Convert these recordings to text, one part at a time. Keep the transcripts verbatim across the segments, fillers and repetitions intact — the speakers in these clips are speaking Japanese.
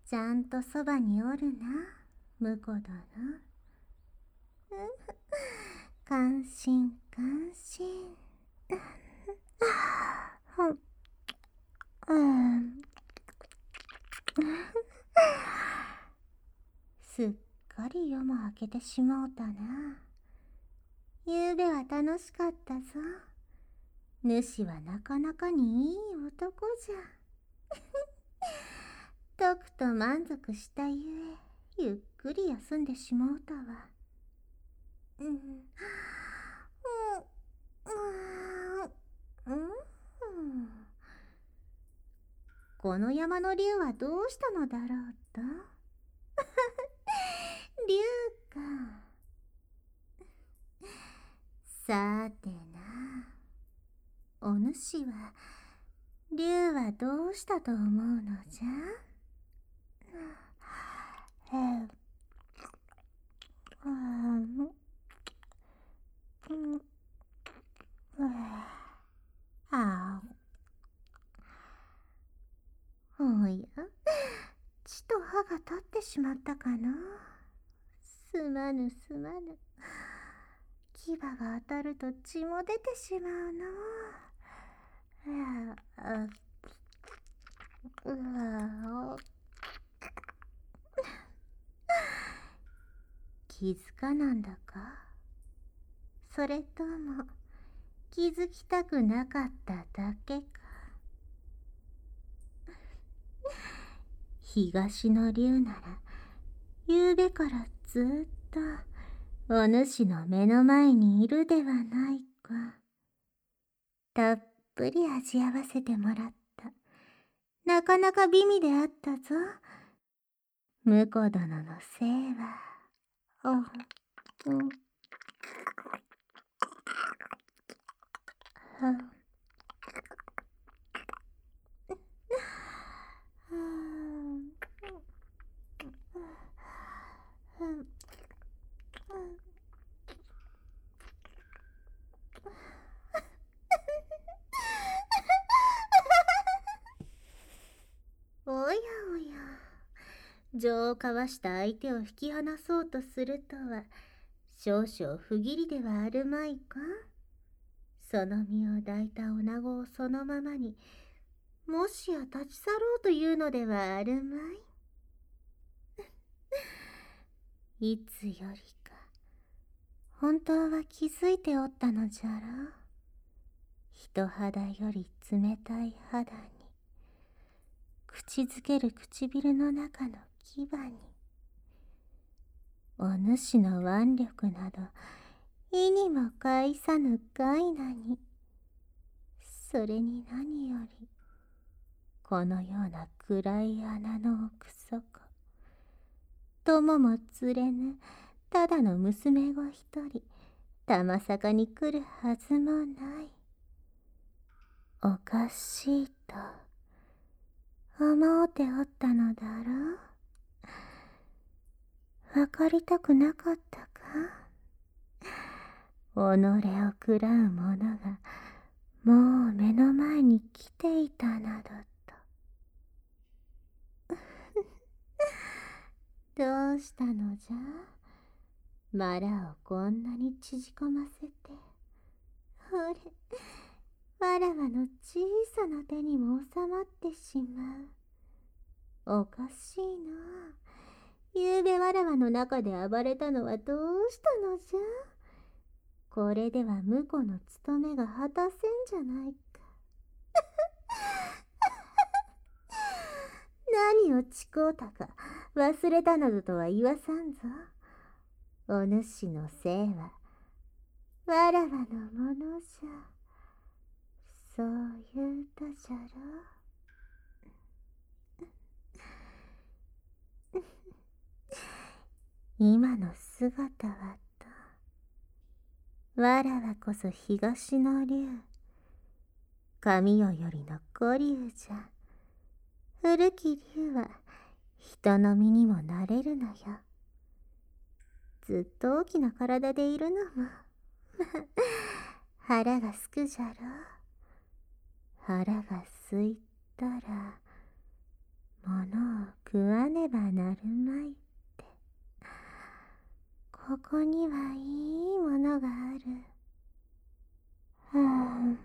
ちゃんとそばにおるな、婿殿。感心感心。うん。すっかり夜も明けてしもうたな。ゆうべは楽しかったぞ。主はなかなかにいい男じゃ。とくと満足したゆえ、ゆっくり休んでしもうたわ。うん。うん。うん。うん。この山の竜はどうしたのだろうと。竜か。さてな。お主は、竜はどうしたと思うのじゃ？へん。うん。うん。ああ。おや、血と歯が立ってしまったかな。すまぬすまぬ。牙が当たると血も出てしまうの。ああ、うわ、気づかなんだか？それとも気づきたくなかっただけか？東の竜ならゆうべからずっとお主の目の前にいるではないか。たっぷり味合わせてもらった。なかなか美味であったぞ。婿殿のせいは。あ、うん。はおやおや、情を交わした相手を引き離そうとするとは少々不義理ではあるまいか。その身を抱いた女子をそのままにもしや立ち去ろうというのではあるまい。いつよりか本当は気づいておったのじゃろ。人肌より冷たい肌に口づける唇の中の牙にお主の腕力など意にも介さぬかいなに。それに何よりこのような暗い穴の奥底、友も連れぬただの娘子一人たまさかに来るはずもない。おかしいと思うておったのだろう。わかりたくなかったか？己を喰らう者がもう目の前に来ていたなどと。どうしたのじゃ？腹をこんなに縮こませて。ほれ、わらわの小さな手にも収まってしまう。おかしいな。ゆうべわらわの中で暴れたのはどうしたのじゃ？これでは婿の務めが果たせんじゃないか。何を誓うたか忘れたなどとは言わさんぞ。お主のせいはわらわのものじゃ。そう言うたじゃろ。今の姿はと、わらわこそ東の竜、神代よりの古竜じゃ。古き竜は人の身にもなれるのよ。ずっと大きな体でいるのも腹がすくじゃろ。腹がすいたらものを食わねばなるまいって。ここにはいいものがある。はあ、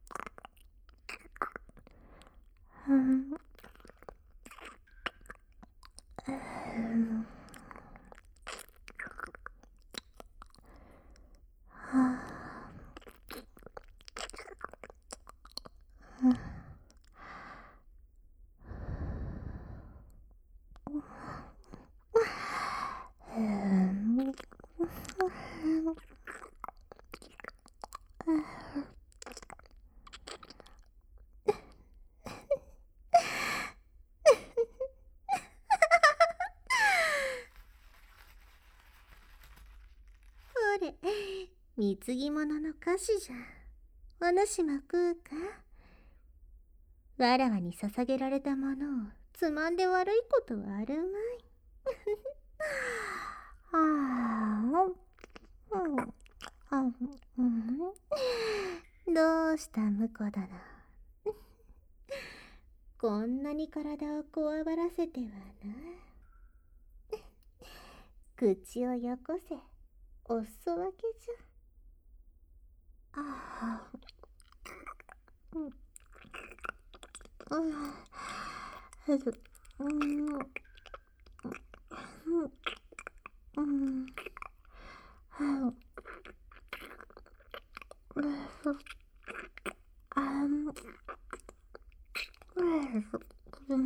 はあ、ほれ、貢ぎ物の菓子じゃ。お主も食うか。わらわに捧げられたものをつまんで悪いことはあるまい。はあ、うん、あ、うん、どうした婿殿。こんなに体をこわばらせてはな。口をよこせ。おすわけじゃ。ああ、うん、うん、うん、うん、うん、あん、うん、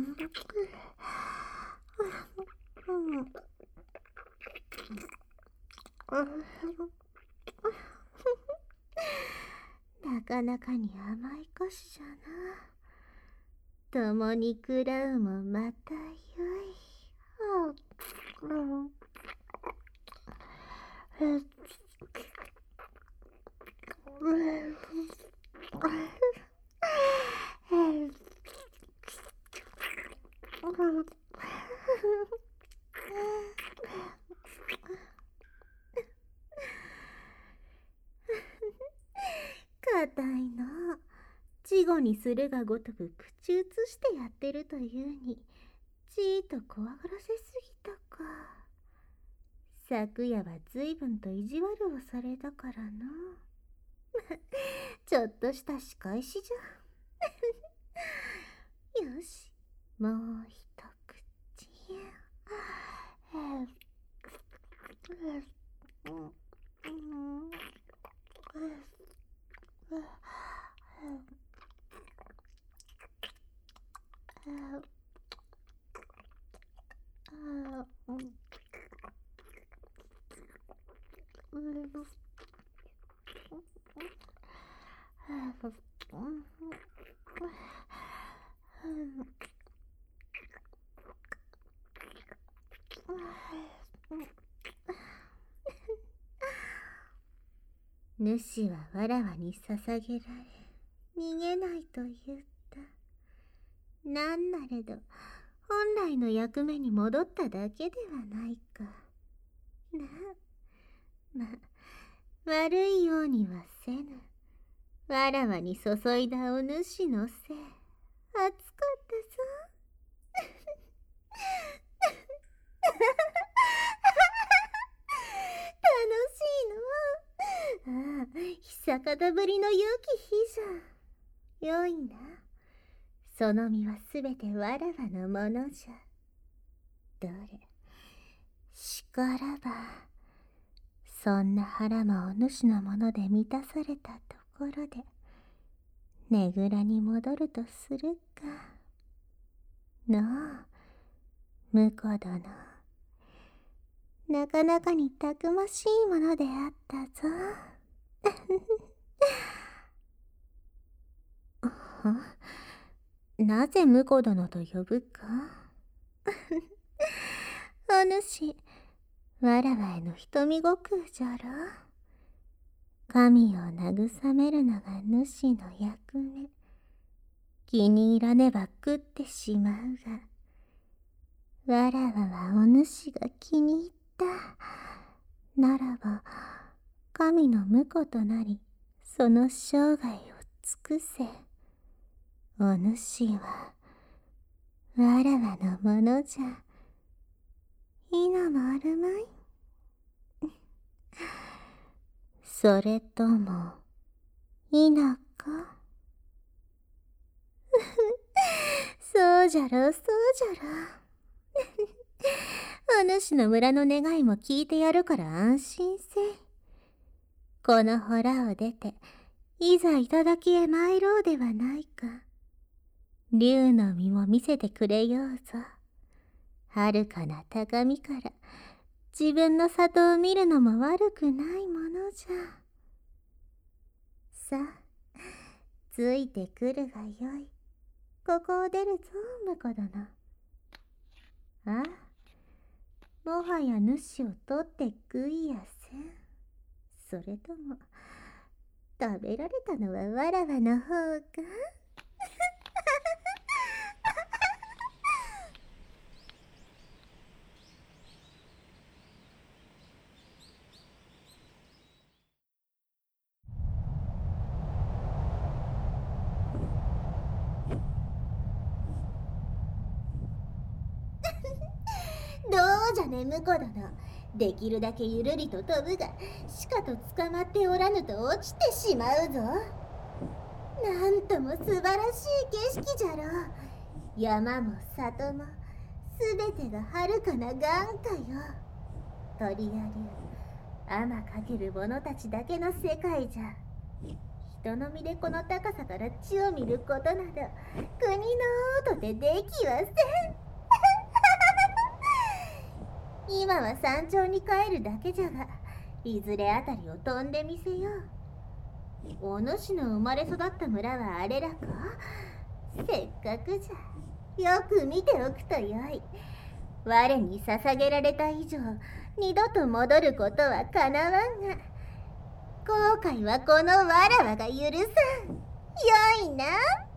なかなかに甘い菓子じゃな。共に食らうもまたよい。うん、硬いの。稚語にするがごとく口移してやってるというに、じーっと怖がらせすぎたか。昨夜は随分と意地悪をされたからな。ちょっとした仕返しじゃ。よし、もう一口。主はわらわに捧げられ、逃げないと言った。なんなれど、本来の役目に戻っただけではないか。なあ、ま、悪いようにはせぬ。わらわに注いだお主のせい、熱かったぞ。楽しいの。ああ、久方ぶりの良き日じゃ。よいな。その身はすべてわらわのものじゃ。どれ、しからば、そんな腹もお主のもので満たされたところで、ねぐらに戻るとするか。のう、婿殿。なかなかにたくましいものであったぞ。なぜ婿殿と呼ぶか。お主、わらわへの瞳悟空じゃろ。神を慰めるのが主の役目。気に入らねば食ってしまうが、わらわはお主が気に入った。ならば、神の婿となり、その生涯を尽くせ。お主は、 わらわのものじゃ。いのもあるまい。それとも、いなか。そうじゃろ、そうじゃろ。お主の村の願いも聞いてやるから安心せい。この洞を出て、いざ頂へ参ろうではないか。竜の実も見せてくれようぞ。遥かな高みから自分の里を見るのも悪くないものじゃ。さあ、ついてくるがよい。ここを出るぞ、婿殿。ああ、もはや主を取って食いやせん。それとも、食べられたのはわらわの方か。どうじゃね、婿殿。できるだけゆるりと飛ぶが、しかと捕まっておらぬと落ちてしまうぞ。なんとも素晴らしい景色じゃろう。山も里も、すべてが遥かな眼下よ。鳥や竜、天かける者たちだけの世界じゃ。人の身でこの高さから地を見ることなど、国の王とてできはせん。今は山頂に帰るだけじゃが、いずれあたりを飛んでみせよう。お主の生まれ育った村はあれらか。せっかくじゃ、よく見ておくとよい。我に捧げられた以上、二度と戻ることはかなわんが、後悔はこのわらわが許さん。よいな。